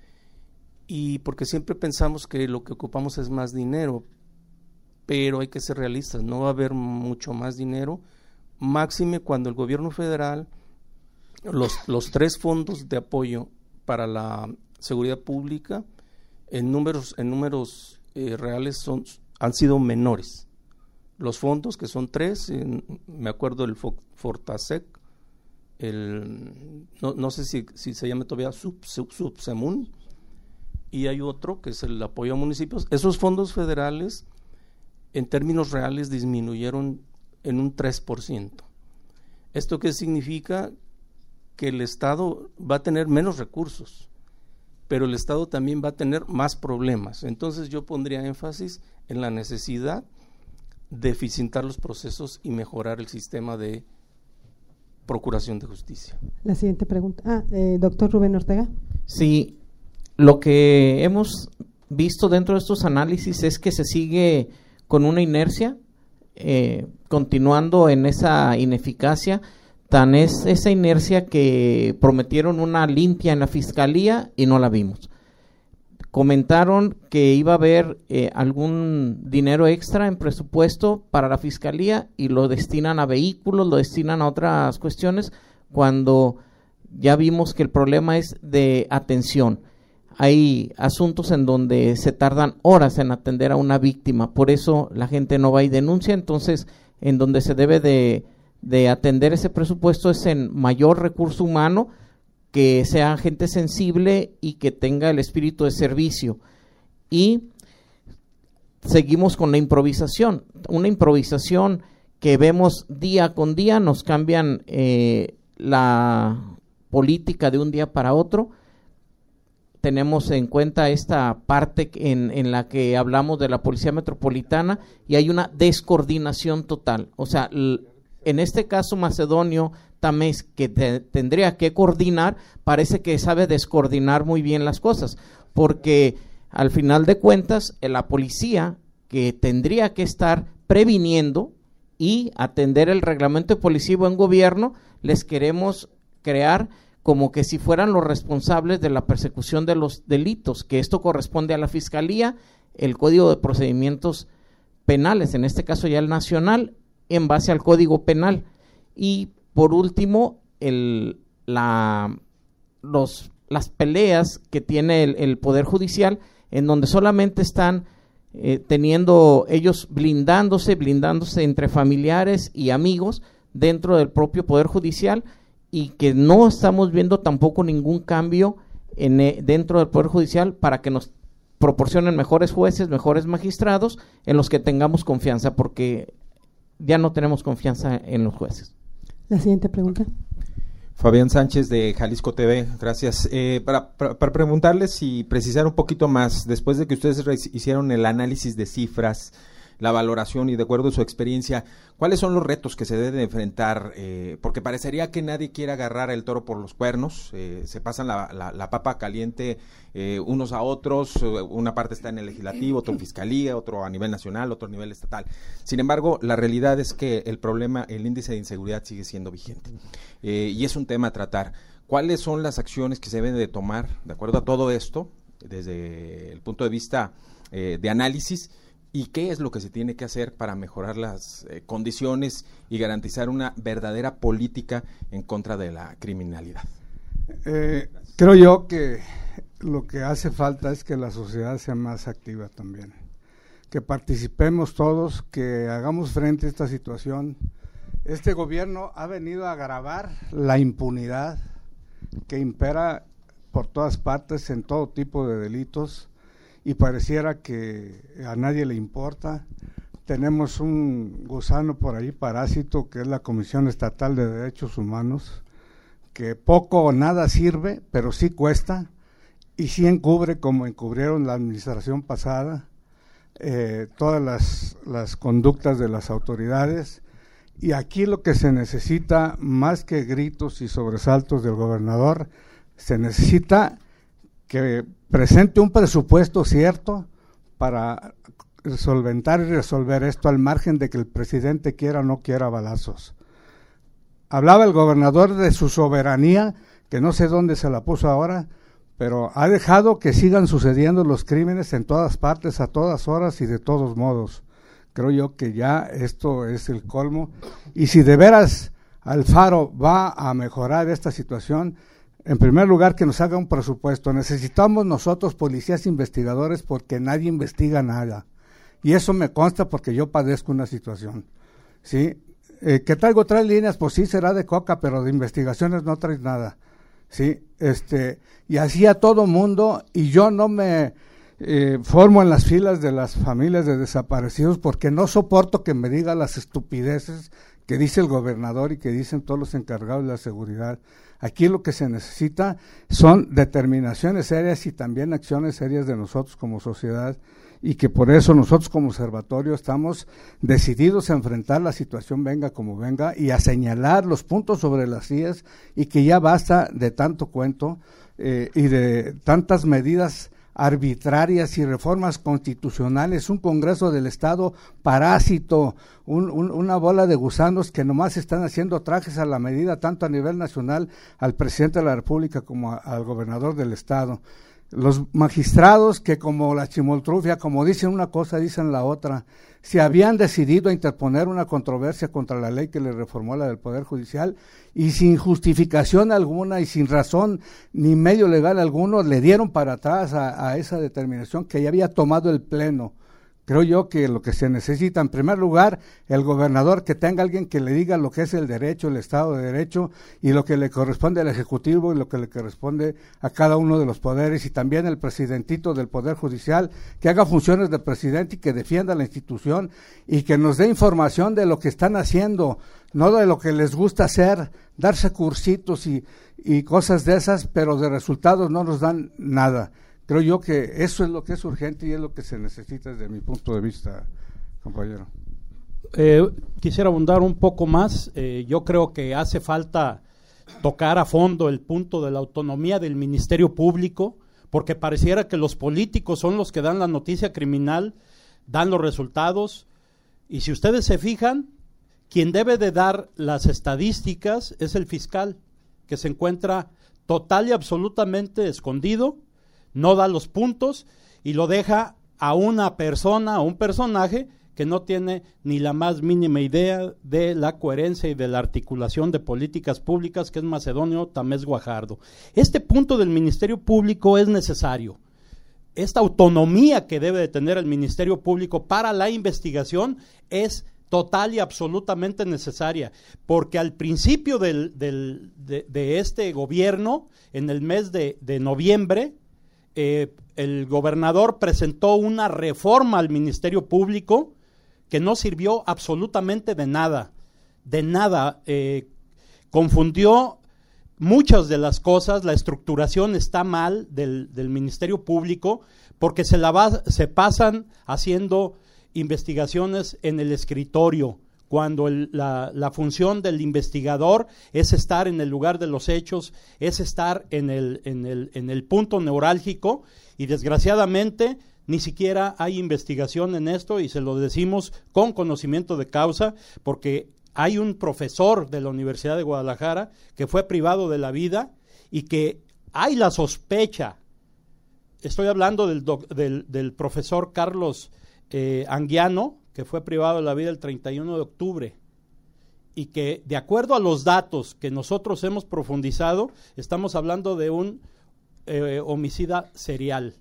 Y porque siempre pensamos que lo que ocupamos es más dinero, pero hay que ser realistas, no va a haber mucho más dinero, máxime cuando el gobierno federal, los, los tres fondos de apoyo para la seguridad pública, en números, en números eh, reales son, han sido menores. Los fondos, que son tres, en, me acuerdo el Fortasec, el, no, no sé si, si se llama todavía Sub, Sub, Subsemun, y hay otro que es el apoyo a municipios. Esos fondos federales, en términos reales, disminuyeron en un tres por ciento. ¿Esto qué significa? Que el Estado va a tener menos recursos, pero el Estado también va a tener más problemas. Entonces yo pondría énfasis en la necesidad de eficientar los procesos y mejorar el sistema de procuración de justicia. La siguiente pregunta. Ah, eh, doctor Rubén Ortega. Sí, lo que hemos visto dentro de estos análisis es que se sigue con una inercia, eh, continuando en esa ineficacia. Tan es esa inercia que prometieron una limpia en la Fiscalía y no la vimos. Comentaron que iba a haber eh, algún dinero extra en presupuesto para la Fiscalía y lo destinan a vehículos, lo destinan a otras cuestiones, cuando ya vimos que el problema es de atención. Hay asuntos en donde se tardan horas en atender a una víctima, por eso la gente no va y denuncia. Entonces, en donde se debe de, de atender ese presupuesto es en mayor recurso humano, que sea gente sensible y que tenga el espíritu de servicio. Y seguimos con la improvisación, una improvisación que vemos día con día, nos cambian eh, la política de un día para otro. Tenemos en cuenta esta parte en, en la que hablamos de la Policía Metropolitana y hay una descoordinación total. O sea, l- en este caso Macedonio Tamés, que te, tendría que coordinar, parece que sabe descoordinar muy bien las cosas, porque al final de cuentas la policía, que tendría que estar previniendo y atender el reglamento de policía y buen gobierno, les queremos crear como que si fueran los responsables de la persecución de los delitos, que esto corresponde a la Fiscalía, el Código de Procedimientos Penales, en este caso ya el nacional, en base al Código Penal. Y por último, el, la, los, las peleas que tiene el, el Poder Judicial, en donde solamente están eh, teniendo ellos blindándose, blindándose entre familiares y amigos dentro del propio Poder Judicial, y que no estamos viendo tampoco ningún cambio en, eh, dentro del Poder Judicial para que nos proporcionen mejores jueces, mejores magistrados en los que tengamos confianza, porque ya no tenemos confianza en los jueces. La siguiente pregunta. Fabián Sánchez de Jalisco T V, gracias. Eh, para, para, para preguntarles y precisar un poquito más, después de que ustedes hicieron el análisis de cifras, la valoración y de acuerdo a su experiencia, ¿cuáles son los retos que se deben enfrentar? Eh, porque parecería que nadie quiere agarrar el toro por los cuernos, eh, se pasan la, la, la papa caliente eh, unos a otros, una parte está en el legislativo, otro en fiscalía, otro a nivel nacional, otro a nivel estatal. Sin embargo, la realidad es que el problema, el índice de inseguridad sigue siendo vigente eh, y es un tema a tratar. ¿Cuáles son las acciones que se deben de tomar de acuerdo a todo esto, desde el punto de vista eh, de análisis? ¿Y qué es lo que se tiene que hacer para mejorar las eh, condiciones y garantizar una verdadera política en contra de la criminalidad? Eh, creo yo que lo que hace falta es que la sociedad sea más activa también, que participemos todos, que hagamos frente a esta situación. Este gobierno ha venido a agravar la impunidad que impera por todas partes en todo tipo de delitos, y pareciera que a nadie le importa. Tenemos un gusano por ahí, parásito, que es la Comisión Estatal de Derechos Humanos, que poco o nada sirve, pero sí cuesta, y sí encubre, como encubrieron la administración pasada, eh, todas las, las conductas de las autoridades. Y aquí lo que se necesita, más que gritos y sobresaltos del gobernador, se necesita que presente un presupuesto cierto para solventar y resolver esto, al margen de que el presidente quiera o no quiera balazos. Hablaba el gobernador de su soberanía, que no sé dónde se la puso ahora, pero ha dejado que sigan sucediendo los crímenes en todas partes, a todas horas y de todos modos. Creo yo que ya esto es el colmo, y si de veras Alfaro va a mejorar esta situación, en primer lugar, que nos haga un presupuesto. Necesitamos nosotros policías investigadores, porque nadie investiga nada. Y eso me consta porque yo padezco una situación. ¿Sí? Eh, ¿Que traigo tres líneas? Pues sí, será de coca, pero de investigaciones no traes nada. ¿Sí? Este, y así a todo mundo, y yo no me eh, formo en las filas de las familias de desaparecidos, porque no soporto que me diga las estupideces que dice el gobernador y que dicen todos los encargados de la seguridad. Aquí lo que se necesita son determinaciones serias y también acciones serias de nosotros como sociedad, y que por eso nosotros como observatorio estamos decididos a enfrentar la situación venga como venga, y a señalar los puntos sobre las íes, y que ya basta de tanto cuento eh, y de tantas medidas arbitrarias y reformas constitucionales, un Congreso del Estado parásito, un, un, una bola de gusanos que nomás están haciendo trajes a la medida, tanto a nivel nacional al presidente de la República como a, al gobernador del Estado. Los magistrados que, como la chimoltrufia, como dicen una cosa, dicen la otra, se habían decidido a interponer una controversia contra la ley que le reformó la del Poder Judicial, y sin justificación alguna y sin razón ni medio legal alguno, le dieron para atrás a, a esa determinación que ya había tomado el Pleno. Creo yo que lo que se necesita, en primer lugar, el gobernador, que tenga alguien que le diga lo que es el derecho, el Estado de Derecho, y lo que le corresponde al Ejecutivo y lo que le corresponde a cada uno de los poderes, y también el presidentito del Poder Judicial, que haga funciones de presidente y que defienda la institución, y que nos dé información de lo que están haciendo, no de lo que les gusta hacer, darse cursitos y, y cosas de esas, pero de resultados no nos dan nada. Creo yo que eso es lo que es urgente y es lo que se necesita desde mi punto de vista, compañero. Eh, quisiera abundar un poco más. Eh, yo creo que hace falta tocar a fondo el punto de la autonomía del Ministerio Público, porque pareciera que los políticos son los que dan la noticia criminal, dan los resultados, y si ustedes se fijan, quien debe de dar las estadísticas es el fiscal, que se encuentra total y absolutamente escondido, no da los puntos y lo deja a una persona, a un personaje que no tiene ni la más mínima idea de la coherencia y de la articulación de políticas públicas, que es Macedonio Tamés Guajardo. Este punto del Ministerio Público es necesario. esta autonomía que debe de tener el Ministerio Público para la investigación es total y absolutamente necesaria, porque al principio del, del, de, de este gobierno, en el mes de, de noviembre, eh, el gobernador presentó una reforma al Ministerio Público que no sirvió absolutamente de nada, de nada, eh, confundió muchas de las cosas, la estructuración está mal del, del Ministerio Público, porque se, la va, se pasan haciendo investigaciones en el escritorio, cuando el, la, la función del investigador es estar en el lugar de los hechos, es estar en el, en el, en el punto neurálgico, y desgraciadamente ni siquiera hay investigación en esto, y se lo decimos con conocimiento de causa, porque hay un profesor de la Universidad de Guadalajara que fue privado de la vida y que hay la sospecha, estoy hablando del, doc, del, del profesor Carlos eh, Anguiano, que fue privado de la vida el treinta y uno de octubre, y que de acuerdo a los datos que nosotros hemos profundizado, estamos hablando de un eh, homicida serial,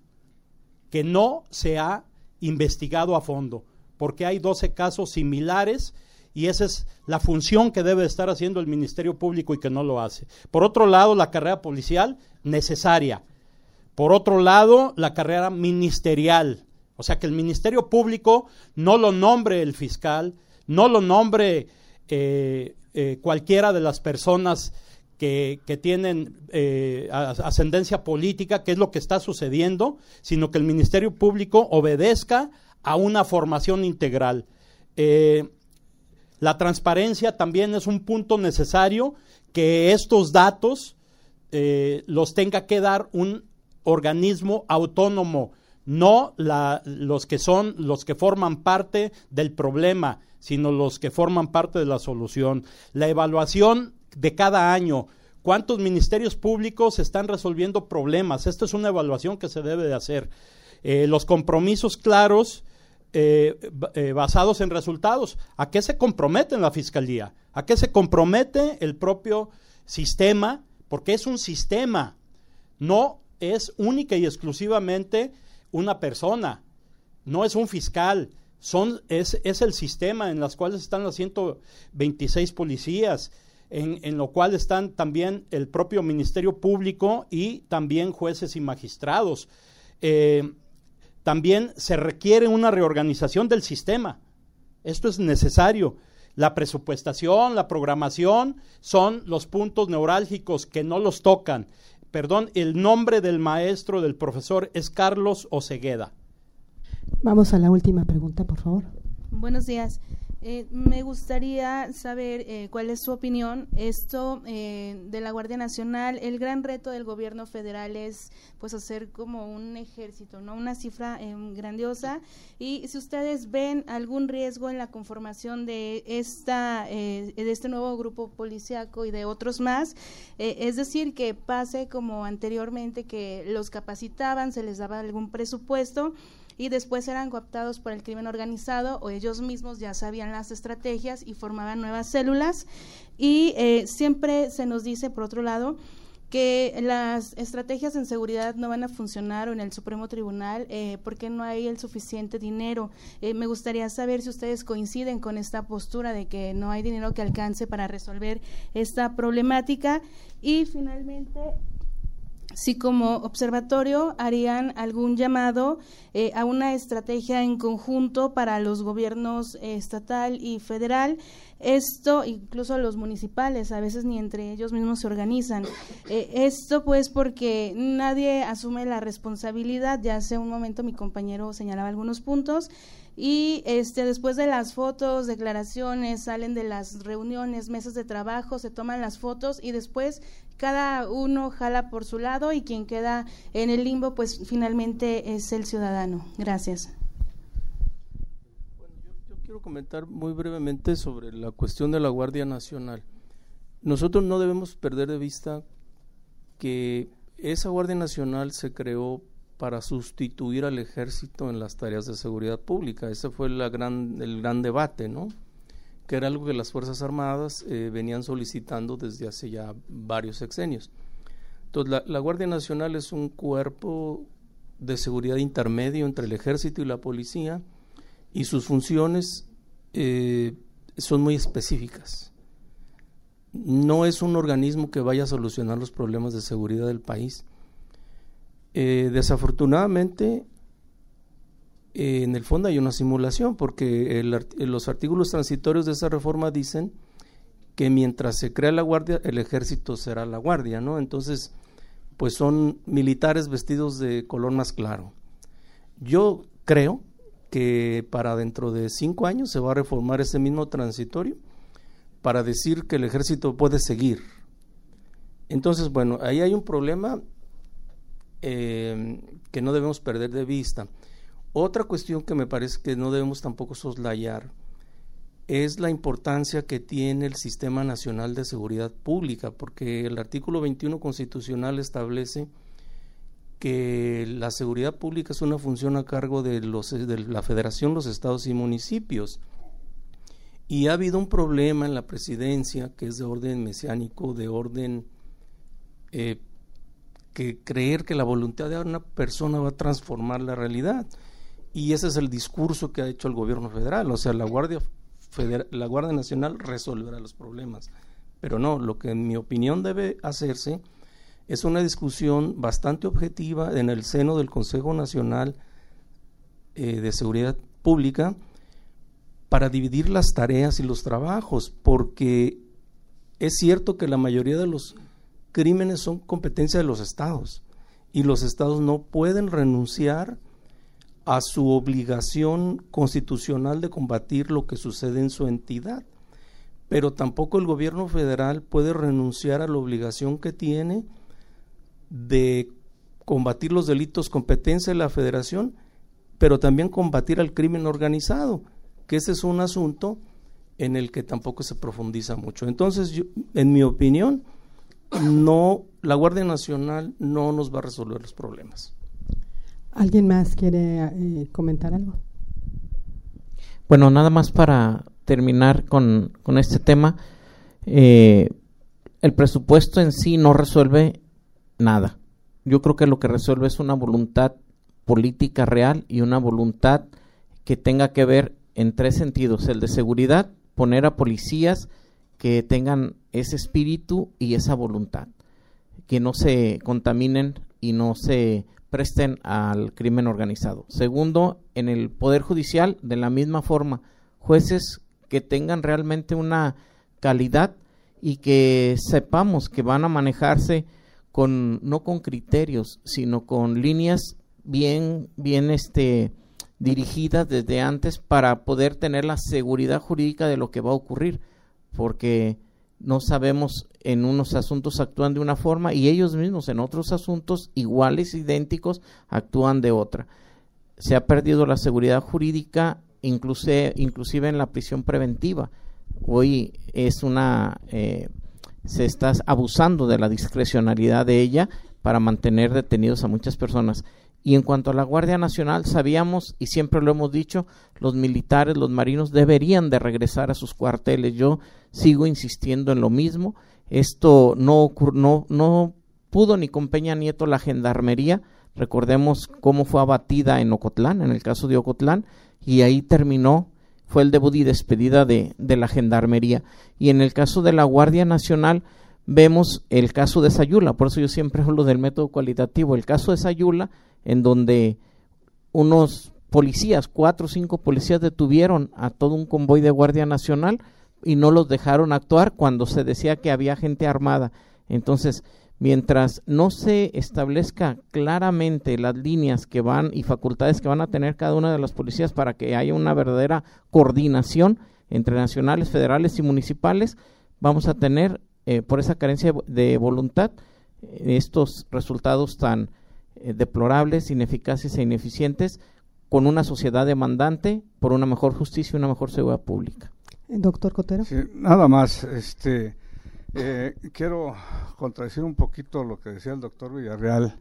que no se ha investigado a fondo, porque hay doce casos similares, y esa es la función que debe estar haciendo el Ministerio Público y que no lo hace. Por otro lado, la carrera policial, necesaria. Por otro lado, la carrera ministerial, o sea, que el Ministerio Público no lo nombre el fiscal, no lo nombre eh, eh, cualquiera de las personas que, que tienen eh, ascendencia política, que es lo que está sucediendo, sino que el Ministerio Público obedezca a una formación integral. Eh, la transparencia también es un punto necesario, que estos datos eh, los tenga que dar un organismo autónomo, no la, los que son los que forman parte del problema, sino los que forman parte de la solución. La evaluación de cada año, cuántos ministerios públicos están resolviendo problemas, esta es una evaluación que se debe de hacer. Eh, los compromisos claros eh, eh, basados en resultados. ¿A qué se compromete la Fiscalía? ¿A qué se compromete el propio sistema? Porque es un sistema, no es única y exclusivamente una persona, no es un fiscal, son, es, es el sistema en las cuales están las ciento veintiséis policías, en, en lo cual están también el propio Ministerio Público y también jueces y magistrados. Eh, también se requiere una reorganización del sistema, esto es necesario. La presupuestación, la programación son los puntos neurálgicos que no los tocan. Perdón, el nombre del maestro, del profesor, es Carlos Osegueda. Vamos a la última pregunta, por favor. Buenos días. Eh, me gustaría saber eh, cuál es su opinión. Esto eh, de la Guardia Nacional, el gran reto del gobierno federal es pues hacer como un ejército, ¿no? Una cifra eh, grandiosa. Y si ustedes ven algún riesgo en la conformación de esta eh, de este nuevo grupo policíaco y de otros más, eh, es decir, que pase como anteriormente, que los capacitaban, se les daba algún presupuesto y después eran cooptados por el crimen organizado, o ellos mismos ya sabían las estrategias y formaban nuevas células. Y eh, siempre se nos dice, por otro lado, que las estrategias en seguridad no van a funcionar o en el Supremo Tribunal eh, porque no hay el suficiente dinero. Eh, me gustaría saber si ustedes coinciden con esta postura de que no hay dinero que alcance para resolver esta problemática. Y finalmente, si como observatorio harían algún llamado eh, a una estrategia en conjunto para los gobiernos eh, estatal y federal, esto incluso los municipales, a veces ni entre ellos mismos se organizan. Eh, esto pues porque nadie asume la responsabilidad. Ya hace un momento mi compañero señalaba algunos puntos. Y este después de las fotos, declaraciones, salen de las reuniones, mesas de trabajo, se toman las fotos y después cada uno jala por su lado y quien queda en el limbo pues finalmente es el ciudadano. Gracias. Bueno, yo, yo quiero comentar muy brevemente sobre la cuestión de la Guardia Nacional. Nosotros no debemos perder de vista que esa Guardia Nacional se creó para sustituir al ejército en las tareas de seguridad pública. Ese fue la gran, el gran debate, ¿no? Que era algo que las Fuerzas Armadas eh, venían solicitando desde hace ya varios sexenios. Entonces, la, la Guardia Nacional es un cuerpo de seguridad intermedio entre el ejército y la policía, y sus funciones eh, son muy específicas. No es un organismo que vaya a solucionar los problemas de seguridad del país. Eh, desafortunadamente, eh, en el fondo hay una simulación, porque el, los artículos transitorios de esa reforma dicen que mientras se crea la guardia, el ejército será la guardia, ¿no? Entonces, pues son militares vestidos de color más claro. Yo creo que para dentro de cinco años se va a reformar ese mismo transitorio para decir que el ejército puede seguir. Entonces, bueno, ahí hay un problema eh, que no debemos perder de vista. Otra cuestión que me parece que no debemos tampoco soslayar es la importancia que tiene el Sistema Nacional de Seguridad Pública, porque el artículo veintiuno constitucional establece que la seguridad pública es una función a cargo de, los, de la Federación, los estados y municipios. Y ha habido un problema en la presidencia que es de orden mesiánico, de orden eh, que creer que la voluntad de una persona va a transformar la realidad. Y ese es el discurso que ha hecho el gobierno federal, o sea, la Guardia Federal, la Guardia Nacional resolverá los problemas. Pero no, lo que en mi opinión debe hacerse es una discusión bastante objetiva en el seno del Consejo Nacional eh, de Seguridad Pública para dividir las tareas y los trabajos, porque es cierto que la mayoría de los crímenes son competencia de los estados y los estados no pueden renunciar a su obligación constitucional de combatir lo que sucede en su entidad, pero tampoco el gobierno federal puede renunciar a la obligación que tiene de combatir los delitos competencia de la federación, pero también combatir al crimen organizado, que ese es un asunto en el que tampoco se profundiza mucho. Entonces, yo, en mi opinión, no, la Guardia Nacional no nos va a resolver los problemas. ¿Alguien más quiere eh, comentar algo? Bueno, nada más para terminar con, con este tema, eh, el presupuesto en sí no resuelve nada. Yo creo que lo que resuelve es una voluntad política real y una voluntad que tenga que ver en tres sentidos: el de seguridad, poner a policías que tengan ese espíritu y esa voluntad, que no se contaminen y no se presten al crimen organizado. Segundo, en el Poder Judicial, de la misma forma, jueces que tengan realmente una calidad y que sepamos que van a manejarse con no con criterios, sino con líneas bien, bien este, dirigidas desde antes para poder tener la seguridad jurídica de lo que va a ocurrir, porque no sabemos, en unos asuntos actúan de una forma y ellos mismos en otros asuntos iguales, idénticos, actúan de otra. Se ha perdido la seguridad jurídica inclusive, inclusive en la prisión preventiva. Hoy es una eh, se está abusando de la discrecionalidad de ella para mantener detenidos a muchas personas. Y en cuanto a la Guardia Nacional, sabíamos, y siempre lo hemos dicho, los militares, los marinos deberían de regresar a sus cuarteles. Yo sigo insistiendo en lo mismo. Esto no, no, no pudo ni con Peña Nieto la gendarmería. Recordemos cómo fue abatida en Ocotlán, en el caso de Ocotlán, y ahí terminó, fue el debut y despedida de, de la gendarmería. Y en el caso de la Guardia Nacional, vemos el caso de Sayula, por eso yo siempre hablo del método cualitativo, el caso de Sayula, en donde unos policías, cuatro o cinco policías detuvieron a todo un convoy de Guardia Nacional y no los dejaron actuar cuando se decía que había gente armada. Entonces, mientras no se establezca claramente las líneas que van y facultades que van a tener cada una de las policías para que haya una verdadera coordinación entre nacionales, federales y municipales, vamos a tener, eh, por esa carencia de voluntad, eh, estos resultados tan eh, deplorables, ineficaces e ineficientes, con una sociedad demandante por una mejor justicia y una mejor seguridad pública. Doctor Cotero. Sí, nada más, este, eh, quiero contradecir un poquito lo que decía el doctor Villarreal,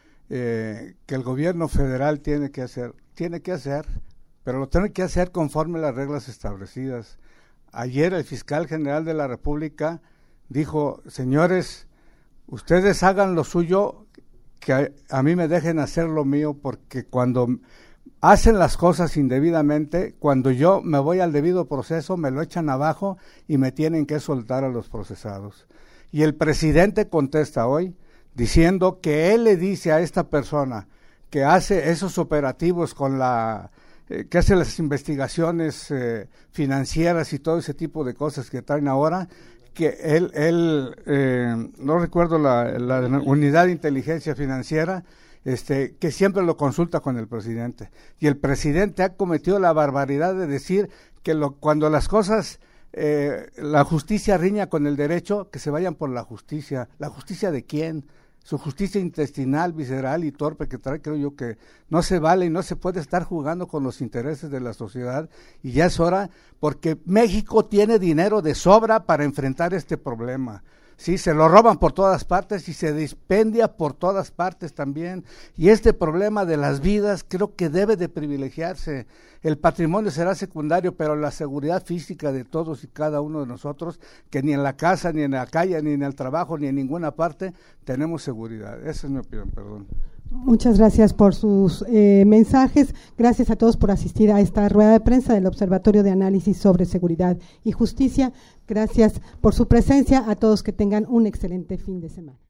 eh, que el gobierno federal tiene que hacer, tiene que hacer, pero lo tiene que hacer conforme las reglas establecidas. Ayer el fiscal general de la República dijo, señores, ustedes hagan lo suyo, que a, a mí me dejen hacer lo mío, porque cuando hacen las cosas indebidamente, cuando yo me voy al debido proceso, me lo echan abajo y me tienen que soltar a los procesados. Y el presidente contesta hoy diciendo que él le dice a esta persona que hace esos operativos con la, eh, que hace las investigaciones eh, financieras y todo ese tipo de cosas que traen ahora, que él, él eh, no recuerdo la, la unidad de inteligencia financiera, este, que siempre lo consulta con el presidente. Y el presidente ha cometido la barbaridad de decir que lo, cuando las cosas, eh, la justicia riña con el derecho, que se vayan por la justicia. ¿La justicia de quién? Su justicia intestinal, visceral y torpe que trae, creo yo que no se vale y no se puede estar jugando con los intereses de la sociedad, y ya es hora, porque México tiene dinero de sobra para enfrentar este problema. Sí, se lo roban por todas partes y se dispendia por todas partes también, y este problema de las vidas creo que debe de privilegiarse. El patrimonio será secundario, pero la seguridad física de todos y cada uno de nosotros, que ni en la casa, ni en la calle, ni en el trabajo, ni en ninguna parte tenemos seguridad. Esa es mi opinión, perdón. Muchas gracias por sus eh, mensajes. Gracias a todos por asistir a esta rueda de prensa del Observatorio de Análisis sobre Seguridad y Justicia. Gracias por su presencia. A todos que tengan un excelente fin de semana.